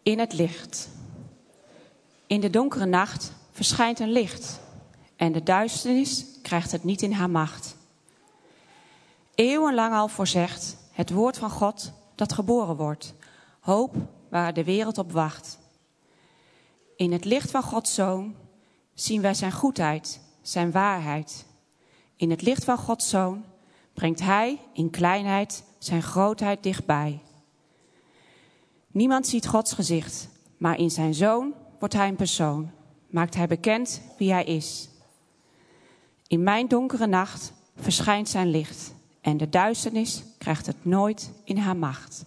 In het licht. In de donkere nacht verschijnt een licht en de duisternis krijgt het niet in haar macht. Eeuwenlang al voorzegd het woord van God dat geboren wordt, hoop waar de wereld op wacht. In het licht van Gods Zoon zien wij zijn goedheid, zijn waarheid. In het licht van Gods Zoon brengt Hij in kleinheid zijn grootheid dichtbij. Niemand ziet Gods gezicht, maar in zijn Zoon wordt Hij een persoon. Maakt Hij bekend wie Hij is. In mijn donkere nacht verschijnt zijn licht en de duisternis krijgt het nooit in haar macht.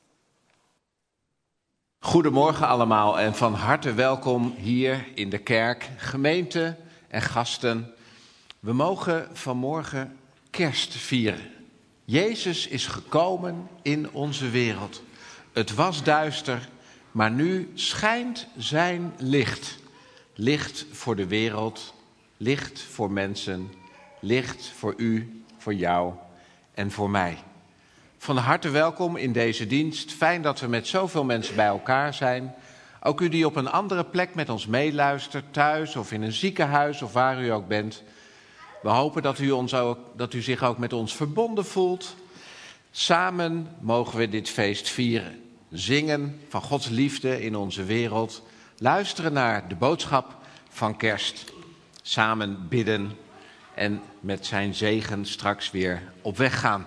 Goedemorgen allemaal en van harte welkom hier in de kerk, gemeente en gasten. We mogen vanmorgen kerst vieren. Jezus is gekomen in onze wereld. Het was duister, maar nu schijnt zijn licht. Licht voor de wereld, licht voor mensen, licht voor u, voor jou en voor mij. Van harte welkom in deze dienst. Fijn dat we met zoveel mensen bij elkaar zijn. Ook u die op een andere plek met ons meeluistert, thuis of in een ziekenhuis of waar u ook bent. We hopen dat u zich ook met ons verbonden voelt. Samen mogen we dit feest vieren. Zingen van Gods liefde in onze wereld. Luisteren naar de boodschap van kerst. Samen bidden en met zijn zegen straks weer op weg gaan.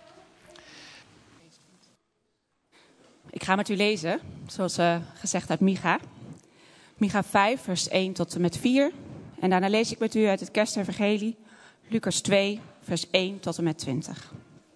Ik ga met u lezen, zoals gezegd uit Micha. Micha 5, vers 1 tot en met 4. En daarna lees ik met u uit het Kerstevangelie, Lucas 2, vers 1 tot en met 20.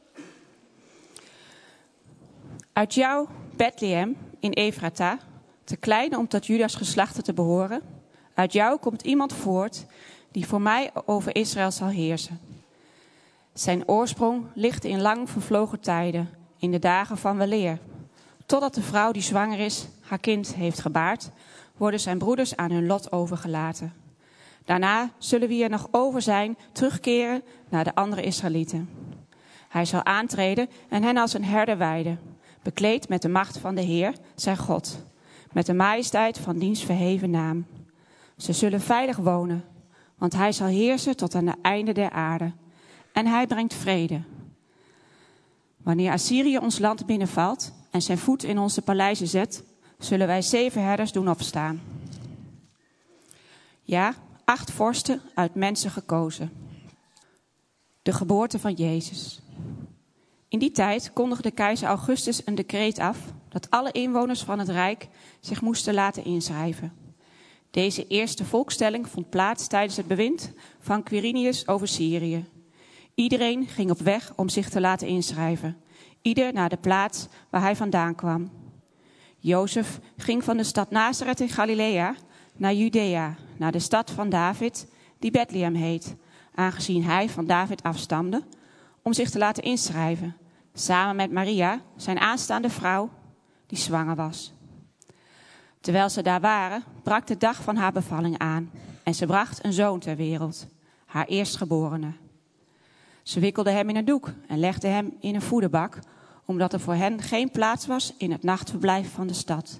Uit jou, Bethlehem, in Efrata, te klein om tot Judas geslachten te behoren. Uit jou komt iemand voort die voor mij over Israël zal heersen. Zijn oorsprong ligt in lang vervlogen tijden, in de dagen van weleer. Totdat de vrouw die zwanger is, haar kind heeft gebaard, worden zijn broeders aan hun lot overgelaten. Daarna zullen wie er nog over zijn terugkeren naar de andere Israëlieten. Hij zal aantreden en hen als een herder weiden, bekleed met de macht van de Heer, zijn God, met de majesteit van diens verheven naam. Ze zullen veilig wonen, want hij zal heersen tot aan het einde der aarde. En hij brengt vrede. Wanneer Assyrië ons land binnenvalt en zijn voet in onze paleizen zet, zullen wij 7 herders doen opstaan. Ja, 8 vorsten uit mensen gekozen. De geboorte van Jezus. In die tijd kondigde keizer Augustus een decreet af dat alle inwoners van het Rijk zich moesten laten inschrijven. Deze eerste volkstelling vond plaats tijdens het bewind van Quirinius over Syrië. Iedereen ging op weg om zich te laten inschrijven. Ieder naar de plaats waar hij vandaan kwam. Jozef ging van de stad Nazareth in Galilea naar Judea, naar de stad van David, die Bethlehem heet, aangezien hij van David afstamde, om zich te laten inschrijven, samen met Maria, zijn aanstaande vrouw, die zwanger was. Terwijl ze daar waren, brak de dag van haar bevalling aan en ze bracht een zoon ter wereld, haar eerstgeborene. Ze wikkelde hem in een doek en legde hem in een voederbak, omdat er voor hen geen plaats was in het nachtverblijf van de stad.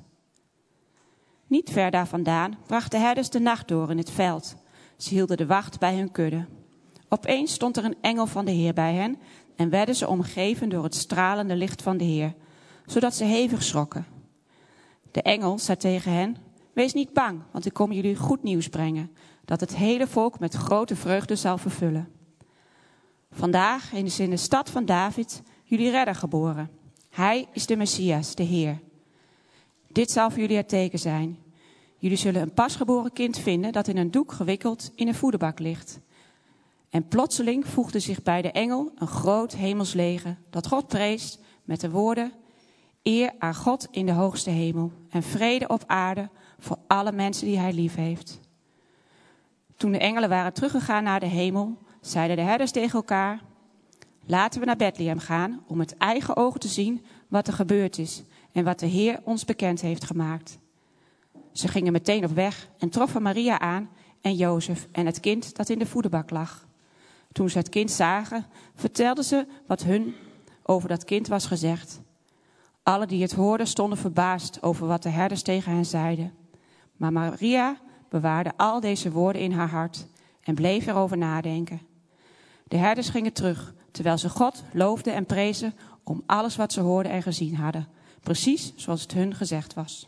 Niet ver daar vandaan brachten herders de nacht door in het veld. Ze hielden de wacht bij hun kudde. Opeens stond er een engel van de Heer bij hen en werden ze omgeven door het stralende licht van de Heer, zodat ze hevig schrokken. De engel zei tegen hen: wees niet bang, want ik kom jullie goed nieuws brengen, dat het hele volk met grote vreugde zal vervullen. Vandaag is in de stad van David jullie redder geboren. Hij is de Messias, de Heer. Dit zal voor jullie het teken zijn. Jullie zullen een pasgeboren kind vinden dat in een doek gewikkeld in een voederbak ligt. En plotseling voegde zich bij de engel een groot hemelsleger dat God prees met de woorden: eer aan God in de hoogste hemel en vrede op aarde voor alle mensen die hij lief heeft. Toen de engelen waren teruggegaan naar de hemel, zeiden de herders tegen elkaar: laten we naar Bethlehem gaan om met eigen ogen te zien wat er gebeurd is en wat de Heer ons bekend heeft gemaakt. Ze gingen meteen op weg en troffen Maria aan en Jozef en het kind dat in de voederbak lag. Toen ze het kind zagen, vertelden ze wat hun over dat kind was gezegd. Alle die het hoorden stonden verbaasd over wat de herders tegen hen zeiden. Maar Maria bewaarde al deze woorden in haar hart en bleef erover nadenken. De herders gingen terug, terwijl ze God loofden en prezen om alles wat ze hoorden en gezien hadden. Precies zoals het hun gezegd was.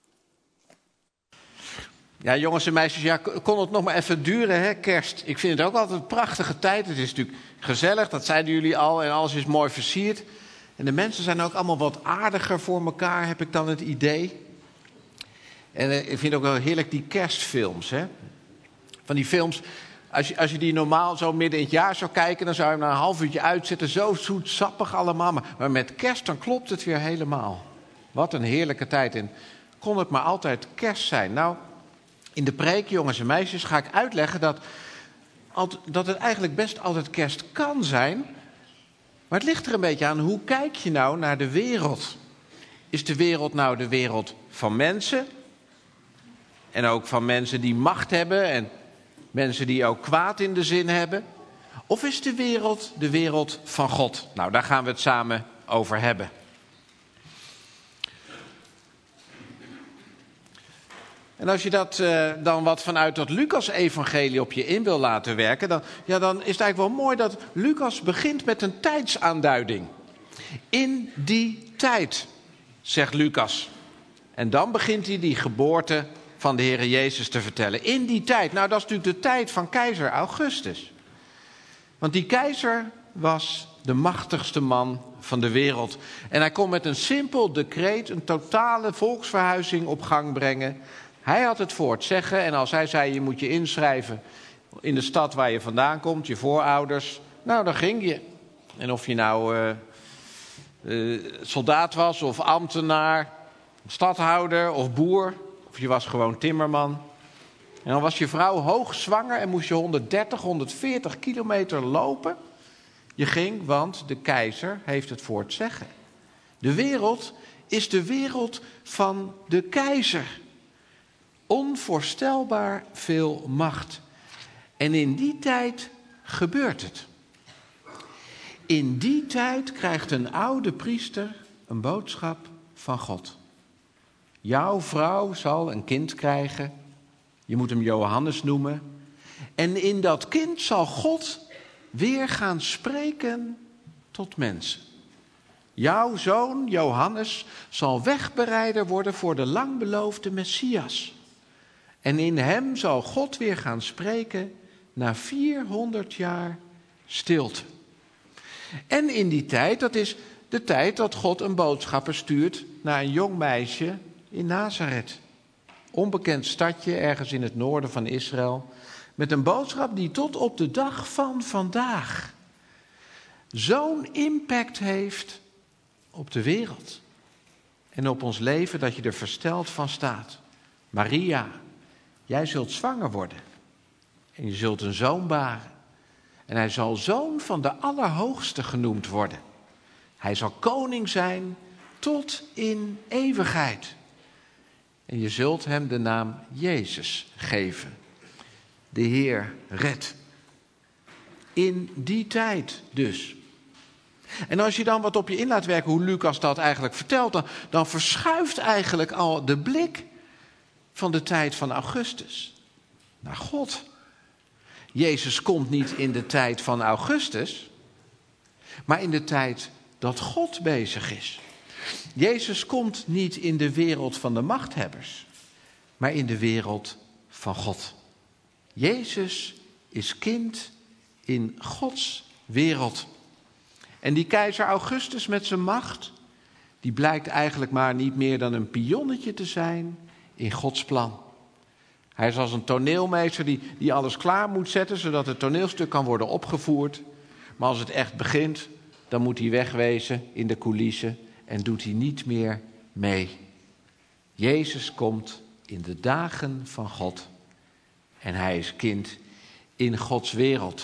Ja, jongens en meisjes, ja, kon het nog maar even duren, hè, kerst. Ik vind het ook altijd een prachtige tijd. Het is natuurlijk gezellig, dat zeiden jullie al, en alles is mooi versierd. En de mensen zijn ook allemaal wat aardiger voor elkaar, heb ik dan het idee. En ik vind ook wel heerlijk die kerstfilms, hè. Van die films, als je die normaal zo midden in het jaar zou kijken, dan zou je hem na een half uurtje uitzetten. Zo zoetsappig allemaal. Maar met kerst, dan klopt het weer helemaal. Wat een heerlijke tijd. En kon het maar altijd kerst zijn. Nou, in de preek, jongens en meisjes, ga ik uitleggen dat het eigenlijk best altijd kerst kan zijn. Maar het ligt er een beetje aan, hoe kijk je nou naar de wereld? Is de wereld nou de wereld van mensen? En ook van mensen die macht hebben en mensen die ook kwaad in de zin hebben? Of is de wereld van God? Nou, daar gaan we het samen over hebben. En als je dat dan wat vanuit dat Lucas-evangelie op je in wil laten werken, dan is het eigenlijk wel mooi dat Lucas begint met een tijdsaanduiding. In die tijd, zegt Lucas. En dan begint hij die geboorte van de Heere Jezus te vertellen. In die tijd, nou dat is natuurlijk de tijd van keizer Augustus. Want die keizer was de machtigste man van de wereld. En hij kon met een simpel decreet een totale volksverhuizing op gang brengen. Hij had het voor het zeggen en als hij zei, je moet je inschrijven in de stad waar je vandaan komt, je voorouders, nou dan ging je. En of je nou soldaat was of ambtenaar, stadhouder of boer, of je was gewoon timmerman. En dan was je vrouw hoogzwanger en moest je 130, 140 kilometer lopen. Je ging, want de keizer heeft het voor het zeggen. De wereld is de wereld van de keizer. Onvoorstelbaar veel macht. En in die tijd gebeurt het. In die tijd krijgt een oude priester een boodschap van God. Jouw vrouw zal een kind krijgen. Je moet hem Johannes noemen. En in dat kind zal God weer gaan spreken tot mensen. Jouw zoon Johannes zal wegbereider worden voor de langbeloofde Messias. En in hem zal God weer gaan spreken na 400 jaar stilte. En in die tijd, dat is de tijd dat God een boodschapper stuurt naar een jong meisje in Nazareth. Onbekend stadje ergens in het noorden van Israël. Met een boodschap die tot op de dag van vandaag zo'n impact heeft op de wereld. En op ons leven dat je er versteld van staat. Maria, jij zult zwanger worden. En je zult een zoon baren. En hij zal zoon van de Allerhoogste genoemd worden. Hij zal koning zijn tot in eeuwigheid. En je zult hem de naam Jezus geven. De Heer redt. In die tijd dus. En als je dan wat op je in laat werken hoe Lucas dat eigenlijk vertelt, dan verschuift eigenlijk al de blik van de tijd van Augustus naar God. Jezus komt niet in de tijd van Augustus, maar in de tijd dat God bezig is. Jezus komt niet in de wereld van de machthebbers, maar in de wereld van God. Jezus is kind in Gods wereld. En die keizer Augustus met zijn macht, die blijkt eigenlijk maar niet meer dan een pionnetje te zijn in Gods plan. Hij is als een toneelmeester die alles klaar moet zetten, zodat het toneelstuk kan worden opgevoerd. Maar als het echt begint, dan moet hij wegwezen in de coulissen en doet hij niet meer mee. Jezus komt in de dagen van God en hij is kind in Gods wereld.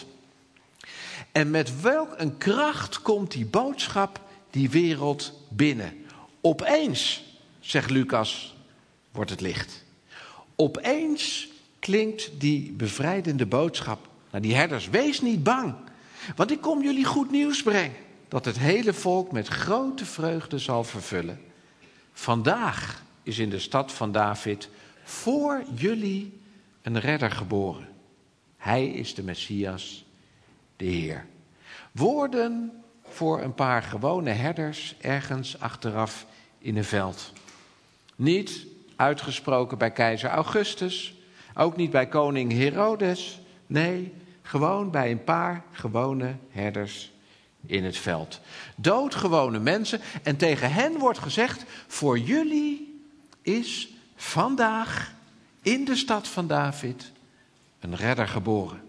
En met welk een kracht komt die boodschap die wereld binnen? Opeens, zegt Lucas, wordt het licht. Opeens klinkt die bevrijdende boodschap naar die herders. Wees niet bang, want ik kom jullie goed nieuws brengen. dat het hele volk met grote vreugde zal vervullen. Vandaag is in de stad van David voor jullie een redder geboren. Hij is de Messias, de Heer. Woorden voor een paar gewone herders ergens achteraf in een veld. Niet uitgesproken bij keizer Augustus, ook niet bij koning Herodes. Nee, gewoon bij een paar gewone herders in het veld. Doodgewone mensen. En tegen hen wordt gezegd, voor jullie is vandaag in de stad van David een redder geboren.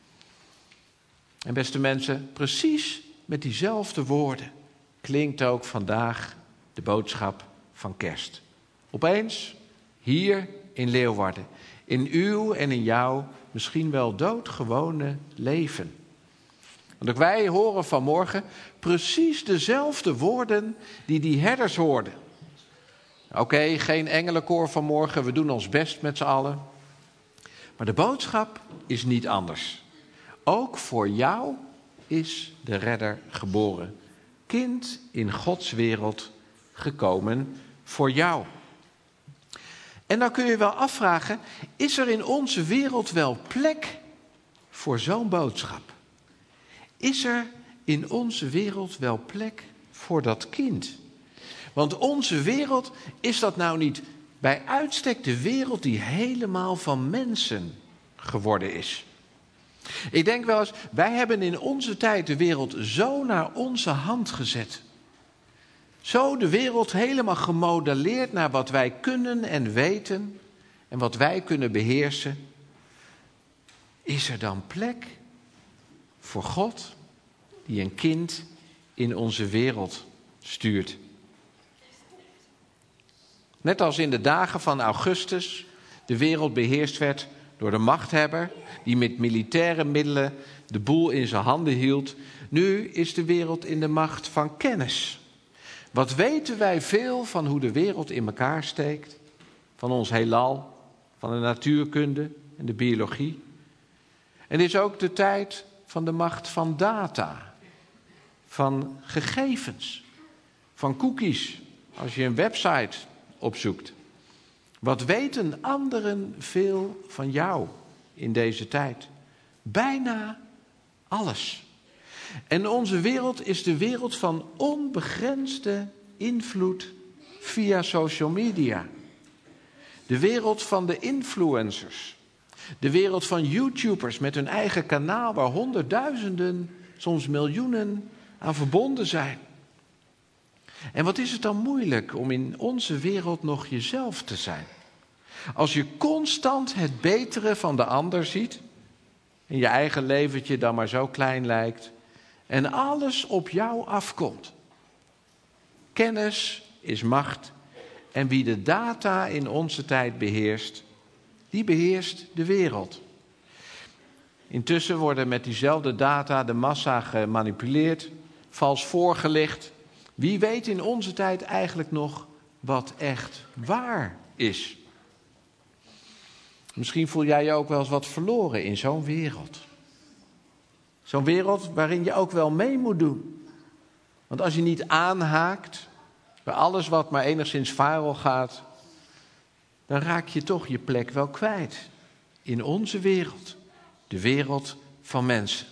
En beste mensen, precies met diezelfde woorden klinkt ook vandaag de boodschap van kerst. Opeens, hier in Leeuwarden, in uw en in jouw misschien wel doodgewone leven. Want ook wij horen vanmorgen precies dezelfde woorden die herders hoorden. Oké, geen engelenkoor vanmorgen, we doen ons best met z'n allen. Maar de boodschap is niet anders. Ook voor jou is de redder geboren. Kind in Gods wereld gekomen voor jou. En dan kun je wel afvragen, is er in onze wereld wel plek voor zo'n boodschap? Is er in onze wereld wel plek voor dat kind? Want onze wereld, is dat nou niet bij uitstek de wereld die helemaal van mensen geworden is? Ik denk wel eens, wij hebben in onze tijd de wereld zo naar onze hand gezet. Zo de wereld helemaal gemodelleerd naar wat wij kunnen en weten en wat wij kunnen beheersen. Is er dan plek voor God die een kind in onze wereld stuurt? Net als in de dagen van Augustus de wereld beheerst werd door de machthebber die met militaire middelen de boel in zijn handen hield. Nu is de wereld in de macht van kennis. Wat weten wij veel van hoe de wereld in elkaar steekt? Van ons heelal, van de natuurkunde en de biologie. En het is ook de tijd van de macht van data, van gegevens, van cookies, als je een website opzoekt. Wat weten anderen veel van jou in deze tijd? Bijna alles. En onze wereld is de wereld van onbegrensde invloed via social media. De wereld van de influencers. De wereld van YouTubers met hun eigen kanaal waar honderdduizenden, soms miljoenen aan verbonden zijn. En wat is het dan moeilijk om in onze wereld nog jezelf te zijn? Als je constant het betere van de ander ziet en je eigen leventje dan maar zo klein lijkt en alles op jou afkomt. Kennis is macht en wie de data in onze tijd beheerst, die beheerst de wereld. Intussen worden met diezelfde data de massa gemanipuleerd, vals voorgelicht. Wie weet in onze tijd eigenlijk nog wat echt waar is? Misschien voel jij je ook wel eens wat verloren in zo'n wereld. Zo'n wereld waarin je ook wel mee moet doen. Want als je niet aanhaakt bij alles wat maar enigszins viral gaat, dan raak je toch je plek wel kwijt. In onze wereld, de wereld van mensen.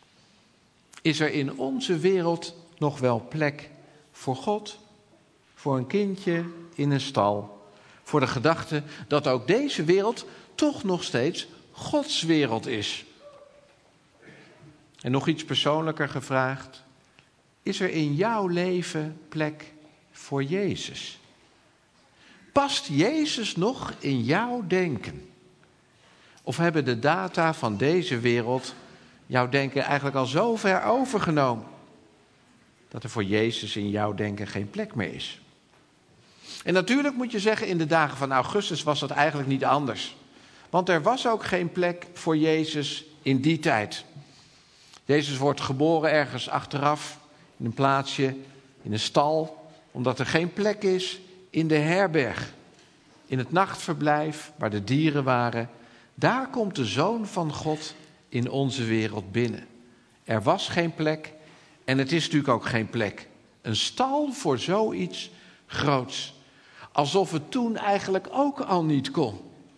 Is er in onze wereld nog wel plek voor God? Voor een kindje in een stal? Voor de gedachte dat ook deze wereld toch nog steeds Gods wereld is? En nog iets persoonlijker gevraagd. Is er in jouw leven plek voor Jezus? Past Jezus nog in jouw denken? Of hebben de data van deze wereld jouw denken eigenlijk al zo ver overgenomen dat er voor Jezus in jouw denken geen plek meer is? En natuurlijk moet je zeggen, in de dagen van Augustus was dat eigenlijk niet anders. Want er was ook geen plek voor Jezus in die tijd. Jezus wordt geboren ergens achteraf, in een plaatsje, in een stal, omdat er geen plek is in de herberg. In het nachtverblijf, waar de dieren waren, daar komt de Zoon van God in onze wereld binnen. Er was geen plek En het is natuurlijk ook geen plek. Een stal voor zoiets groots. Alsof het toen eigenlijk ook al niet kon.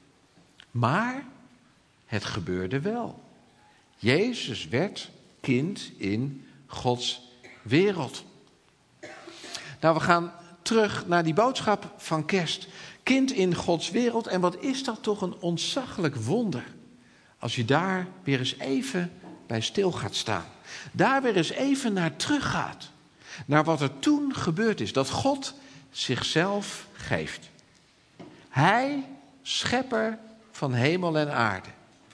Maar het gebeurde wel. Jezus werd kind in Gods wereld. Nou, we gaan terug naar die boodschap van kerst. Kind in Gods wereld. En wat is dat toch een ontzaglijk wonder. Als je daar weer eens even bij stil gaat staan. Daar weer eens even naar terug gaat. Naar wat er toen gebeurd is. Dat God zichzelf geeft. Hij, schepper van hemel en aarde.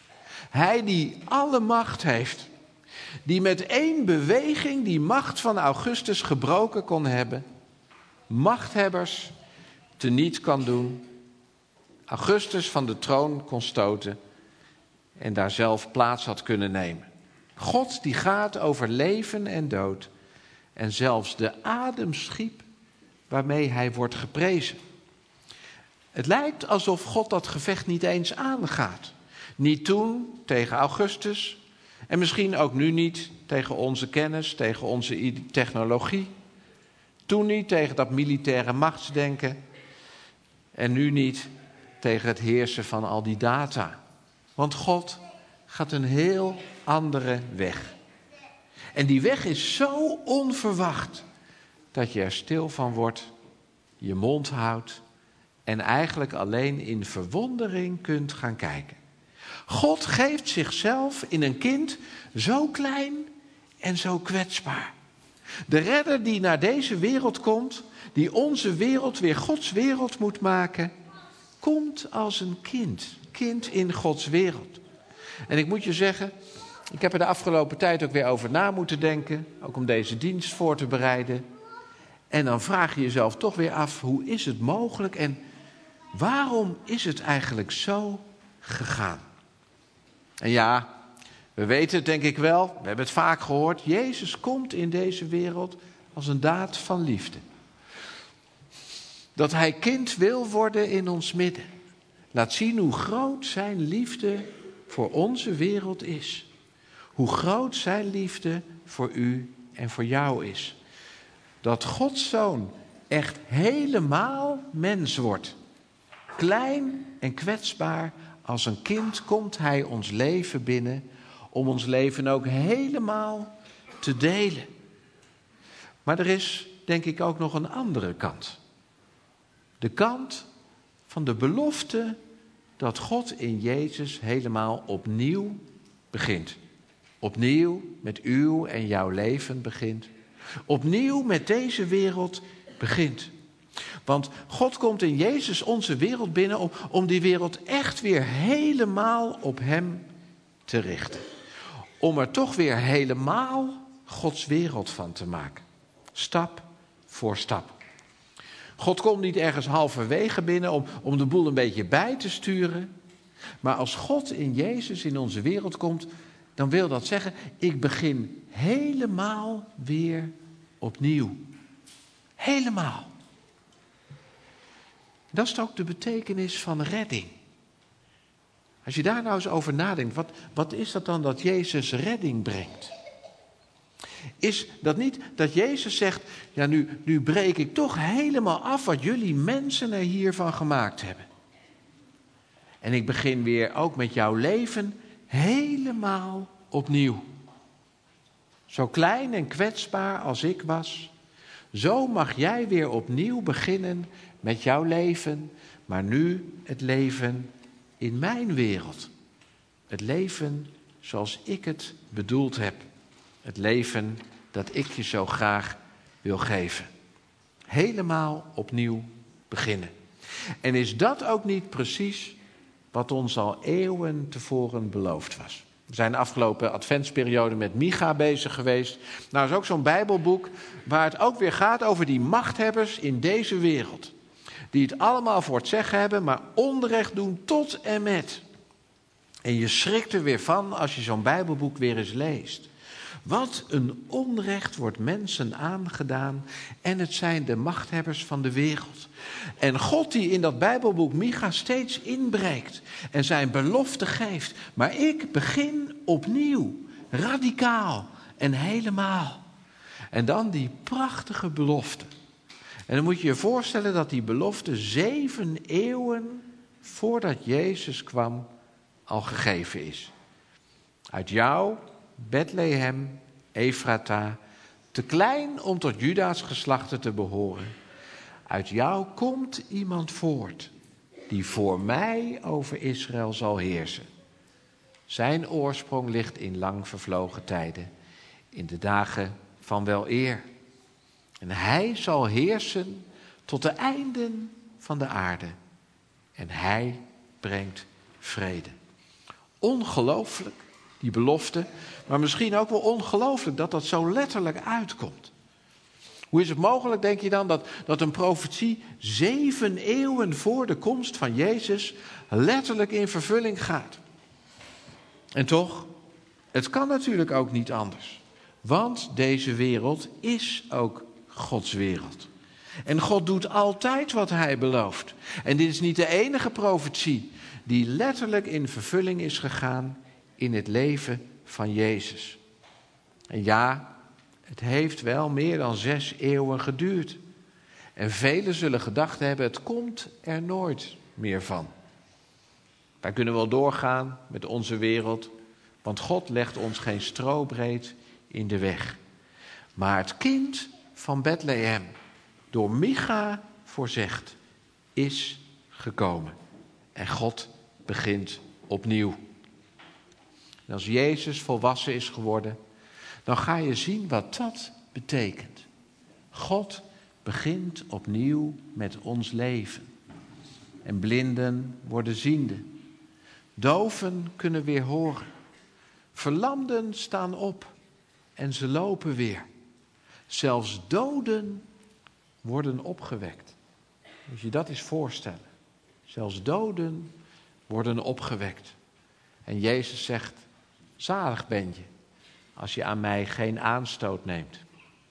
Hij die alle macht heeft. Die met één beweging die macht van Augustus gebroken kon hebben. Machthebbers teniet kan doen. Augustus van de troon kon stoten. En daar zelf plaats had kunnen nemen. God die gaat over leven en dood. En zelfs de adem schiep waarmee hij wordt geprezen. Het lijkt alsof God dat gevecht niet eens aangaat. Niet toen tegen Augustus. En misschien ook nu niet tegen onze kennis, tegen onze technologie. Toen niet tegen dat militaire machtsdenken. En nu niet tegen het heersen van al die data. Want God gaat een heel andere weg. En die weg is zo onverwacht dat je er stil van wordt, je mond houdt en eigenlijk alleen in verwondering kunt gaan kijken. God geeft zichzelf in een kind zo klein en zo kwetsbaar. De redder die naar deze wereld komt, die onze wereld weer Gods wereld moet maken, komt als een kind in Gods wereld. En ik moet je zeggen, ik heb er de afgelopen tijd ook weer over na moeten denken, ook om deze dienst voor te bereiden. En dan vraag je jezelf toch weer af, hoe is het mogelijk en waarom is het eigenlijk zo gegaan? En ja, we weten het denk ik wel, we hebben het vaak gehoord, Jezus komt in deze wereld als een daad van liefde. Dat hij kind wil worden in ons midden. Laat zien hoe groot zijn liefde voor onze wereld is. Hoe groot zijn liefde voor u en voor jou is. Dat Gods Zoon echt helemaal mens wordt. Klein en kwetsbaar als een kind komt hij ons leven binnen. Om ons leven ook helemaal te delen. Maar er is denk ik ook nog een andere kant. De kant van de belofte dat God in Jezus helemaal opnieuw begint. Opnieuw met uw en jouw leven begint. Opnieuw met deze wereld begint. Want God komt in Jezus onze wereld binnen om die wereld echt weer helemaal op hem te richten. Om er toch weer helemaal Gods wereld van te maken. Stap voor stap. God komt niet ergens halverwege binnen om de boel een beetje bij te sturen. Maar als God in Jezus in onze wereld komt, dan wil dat zeggen, ik begin helemaal weer opnieuw. Helemaal. Dat is ook de betekenis van redding. Als je daar nou eens over nadenkt, wat is dat dan dat Jezus redding brengt? Is dat niet dat Jezus zegt, ja nu breek ik toch helemaal af wat jullie mensen er hiervan gemaakt hebben. En ik begin weer ook met jouw leven helemaal opnieuw. Zo klein en kwetsbaar als ik was, zo mag jij weer opnieuw beginnen met jouw leven, maar nu het leven in mijn wereld. Het leven zoals ik het bedoeld heb. Het leven dat ik je zo graag wil geven. Helemaal opnieuw beginnen. En is dat ook niet precies wat ons al eeuwen tevoren beloofd was? We zijn de afgelopen adventsperiode met Micha bezig geweest. Nou, is ook zo'n Bijbelboek waar het ook weer gaat over die machthebbers in deze wereld. Die het allemaal voor het zeggen hebben, maar onrecht doen tot en met. En je schrikt er weer van als je zo'n Bijbelboek weer eens leest. Wat een onrecht wordt mensen aangedaan en het zijn de machthebbers van de wereld. En God die in dat Bijbelboek Micha steeds inbreekt en zijn belofte geeft. Maar ik begin opnieuw, radicaal en helemaal. En dan die prachtige belofte. En dan moet je je voorstellen dat die belofte 7 eeuwen voordat Jezus kwam al gegeven is. Uit jou, Bethlehem, Efrata, te klein om tot Juda's geslachten te behoren. Uit jou komt iemand voort die voor mij over Israël zal heersen. Zijn oorsprong ligt in lang vervlogen tijden, in de dagen van weleer. En hij zal heersen tot de einden van de aarde. En hij brengt vrede. Ongelooflijk, die belofte, maar misschien ook wel ongelooflijk dat dat zo letterlijk uitkomt. Hoe is het mogelijk, denk je dan, dat een profetie 7 eeuwen voor de komst van Jezus letterlijk in vervulling gaat? En toch, het kan natuurlijk ook niet anders. Want deze wereld is ook Gods wereld. En God doet altijd wat hij belooft. En dit is niet de enige profetie die letterlijk in vervulling is gegaan in het leven van Jezus. En ja, het heeft wel meer dan 6 eeuwen geduurd. En velen zullen gedacht hebben, het komt er nooit meer van. Wij kunnen wel doorgaan met onze wereld, want God legt ons geen strobreed in de weg. Maar het kind van Bethlehem, door Micha voorzegd, is gekomen. En God begint opnieuw. En als Jezus volwassen is geworden, dan ga je zien wat dat betekent. God begint opnieuw met ons leven. En blinden worden ziende. Doven kunnen weer horen. Verlamden staan op en ze lopen weer. Zelfs doden worden opgewekt. Moet je dat eens voorstellen. Zelfs doden worden opgewekt. En Jezus zegt, zalig ben je als je aan mij geen aanstoot neemt.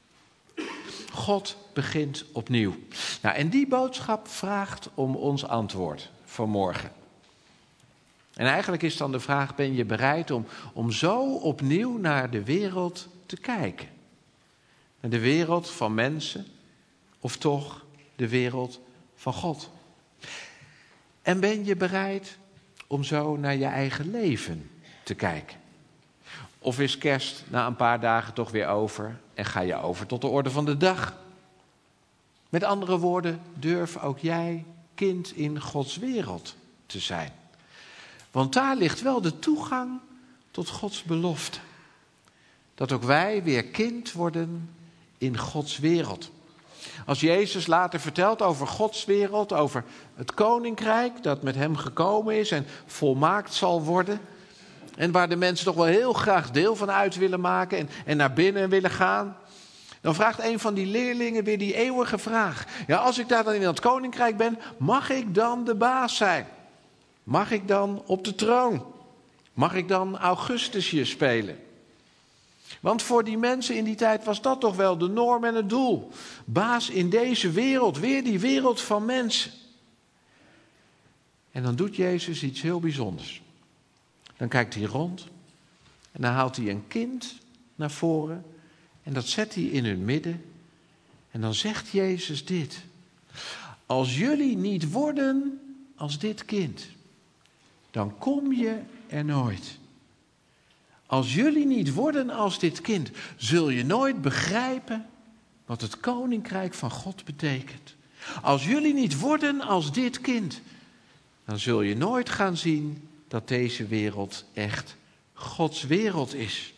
God begint opnieuw. Nou, en die boodschap vraagt om ons antwoord vanmorgen. En eigenlijk is dan de vraag, ben je bereid om zo opnieuw naar de wereld te kijken? Naar de wereld van mensen of toch de wereld van God? En ben je bereid om zo naar je eigen leven te kijken? Of is kerst na een paar dagen toch weer over en ga je over tot de orde van de dag? Met andere woorden, durf ook jij kind in Gods wereld te zijn. Want daar ligt wel de toegang tot Gods belofte. Dat ook wij weer kind worden in Gods wereld. Als Jezus later vertelt over Gods wereld, over het koninkrijk dat met hem gekomen is en volmaakt zal worden. En waar de mensen toch wel heel graag deel van uit willen maken en naar binnen willen gaan. Dan vraagt een van die leerlingen weer die eeuwige vraag. Ja, als ik daar dan in dat koninkrijk ben, mag ik dan de baas zijn? Mag ik dan op de troon? Mag ik dan Augustusje spelen? Want voor die mensen in die tijd was dat toch wel de norm en het doel. Baas in deze wereld, weer die wereld van mensen. En dan doet Jezus iets heel bijzonders. Dan kijkt hij rond en dan haalt hij een kind naar voren en dat zet hij in hun midden. En dan zegt Jezus dit. Als jullie niet worden als dit kind, dan kom je er nooit. Als jullie niet worden als dit kind, zul je nooit begrijpen wat het koninkrijk van God betekent. Als jullie niet worden als dit kind, dan zul je nooit gaan zien dat deze wereld echt Gods wereld is.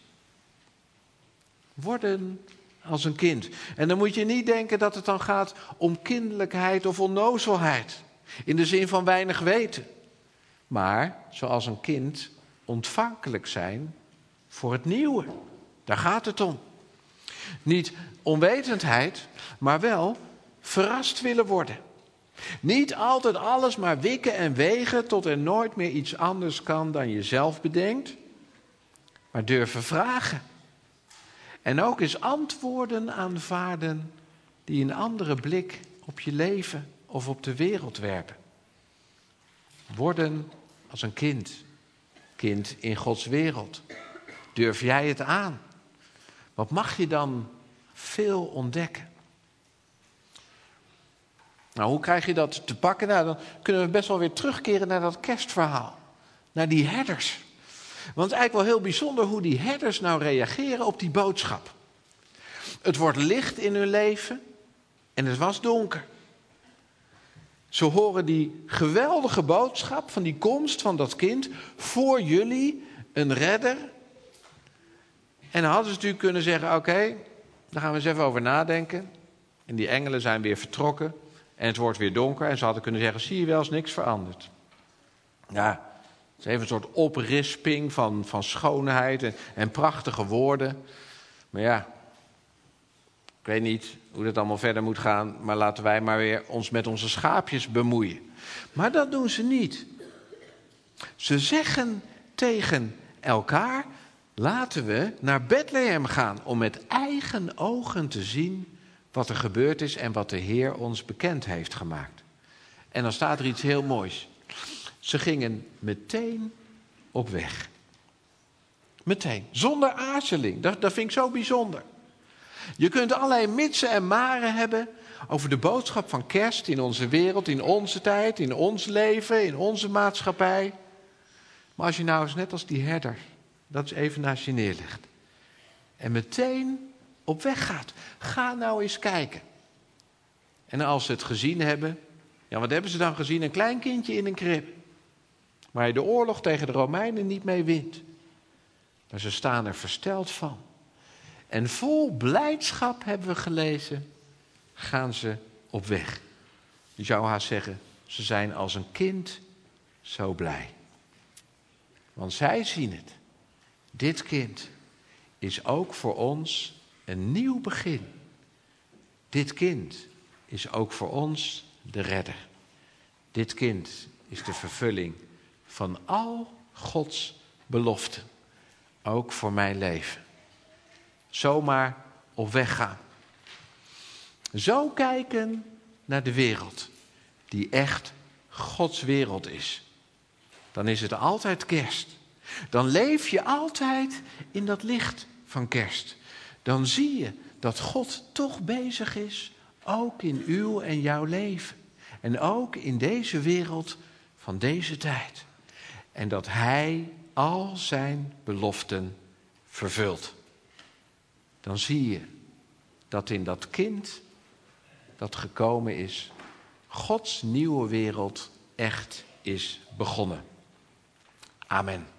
Worden als een kind. En dan moet je niet denken dat het dan gaat om kinderlijkheid of onnozelheid. In de zin van weinig weten. Maar zoals een kind ontvankelijk zijn voor het nieuwe. Daar gaat het om. Niet onwetendheid, maar wel verrast willen worden. Niet altijd alles maar wikken en wegen tot er nooit meer iets anders kan dan je zelf bedenkt. Maar durven vragen. En ook eens antwoorden aanvaarden die een andere blik op je leven of op de wereld werpen. Worden als een kind. Kind in Gods wereld. Durf jij het aan? Wat mag je dan veel ontdekken. Nou, hoe krijg je dat te pakken? Nou, dan kunnen we best wel weer terugkeren naar dat kerstverhaal. Naar die herders. Want het is eigenlijk wel heel bijzonder hoe die herders nou reageren op die boodschap. Het wordt licht in hun leven en het was donker. Ze horen die geweldige boodschap van die komst van dat kind. Voor jullie een redder. En dan hadden ze natuurlijk kunnen zeggen, oké, daar gaan we eens even over nadenken. En die engelen zijn weer vertrokken. En het wordt weer donker. En ze hadden kunnen zeggen, zie je wel, is niks veranderd. Ja, het is even een soort oprisping van schoonheid en prachtige woorden. Maar ja, ik weet niet hoe dat allemaal verder moet gaan. Maar laten wij maar weer ons met onze schaapjes bemoeien. Maar dat doen ze niet. Ze zeggen tegen elkaar, laten we naar Bethlehem gaan om met eigen ogen te zien wat er gebeurd is en wat de Heer ons bekend heeft gemaakt. En dan staat er iets heel moois. Ze gingen meteen op weg. Meteen, zonder aarzeling. Dat vind ik zo bijzonder. Je kunt allerlei mitsen en maren hebben over de boodschap van kerst in onze wereld, in onze tijd, in ons leven, in onze maatschappij. Maar als je nou eens net als die herder dat eens even naast je neerlegt en meteen op weg gaat, ga nou eens kijken. En als ze het gezien hebben, ja, wat hebben ze dan gezien? Een klein kindje in een krib, waar je de oorlog tegen de Romeinen niet mee wint. Maar ze staan er versteld van. En vol blijdschap, hebben we gelezen, gaan ze op weg. Je zou haast zeggen, ze zijn als een kind zo blij. Want zij zien het. Dit kind is ook voor ons een nieuw begin. Dit kind is ook voor ons de redder. Dit kind is de vervulling van al Gods beloften. Ook voor mijn leven. Zomaar op weg gaan. Zo kijken naar de wereld, die echt Gods wereld is. Dan is het altijd kerst. Dan leef je altijd in dat licht van kerst. Dan zie je dat God toch bezig is, ook in uw en jouw leven. En ook in deze wereld van deze tijd. En dat Hij al zijn beloften vervult. Dan zie je dat in dat kind dat gekomen is, Gods nieuwe wereld echt is begonnen. Amen.